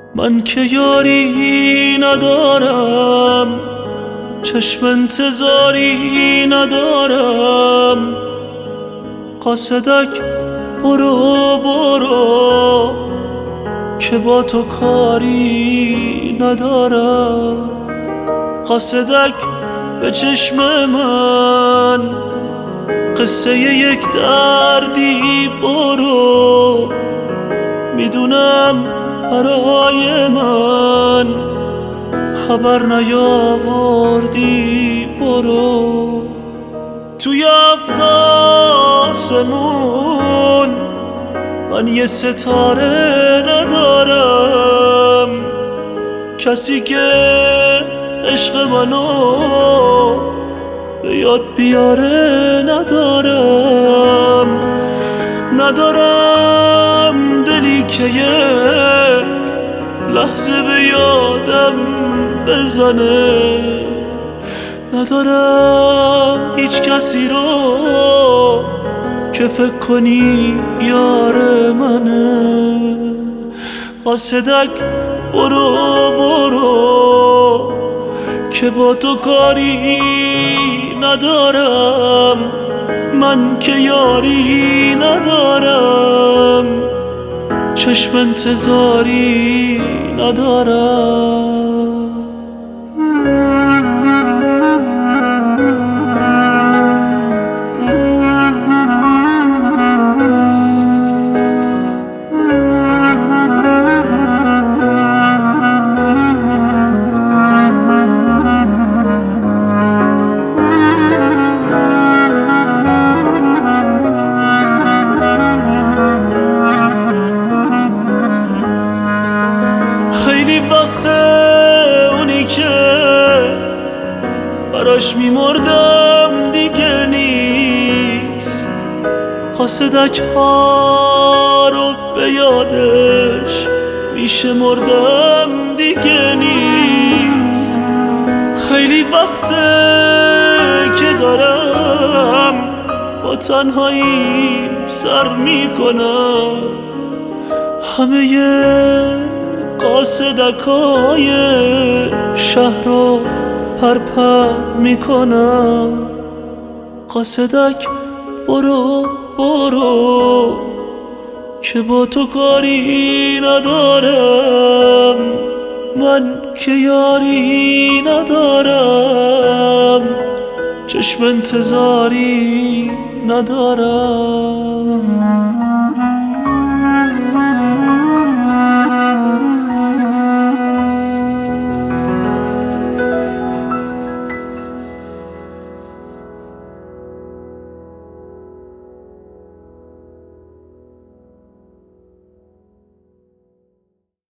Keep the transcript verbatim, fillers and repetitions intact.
من که یاری ندارم، چشم انتظاری ندارم. قاصدک برو برو که با تو کاری ندارم. قاصدک به چشم من قصه یک دردی برو، میدونم برای من خبر نیاوردی. برو توی هفت آسمون من یه ستاره ندارم، کسی که عشق منو به یاد بیاره ندارم. ندارم دلی که یک لحظه به یادم بزنه، ندارم هیچ کسی رو که فکر کنی یار منه. قاصدک برو برو که با تو کاری ندارم، من که یاری ندارم، چشم انتظاری ندارم. خیلی وقت اونی که براش میمردم دیگه نیست، قاصدک ها رو به یادش میشه مردم دیگه نیست. خیلی وقته که دارم با تنهاییم سر میکنم، همه قاصدکای شهر رو پرپر میکنم. قاصدک برو برو که با تو کاری ندارم، من که یاری ندارم، چشم انتظاری ندارم.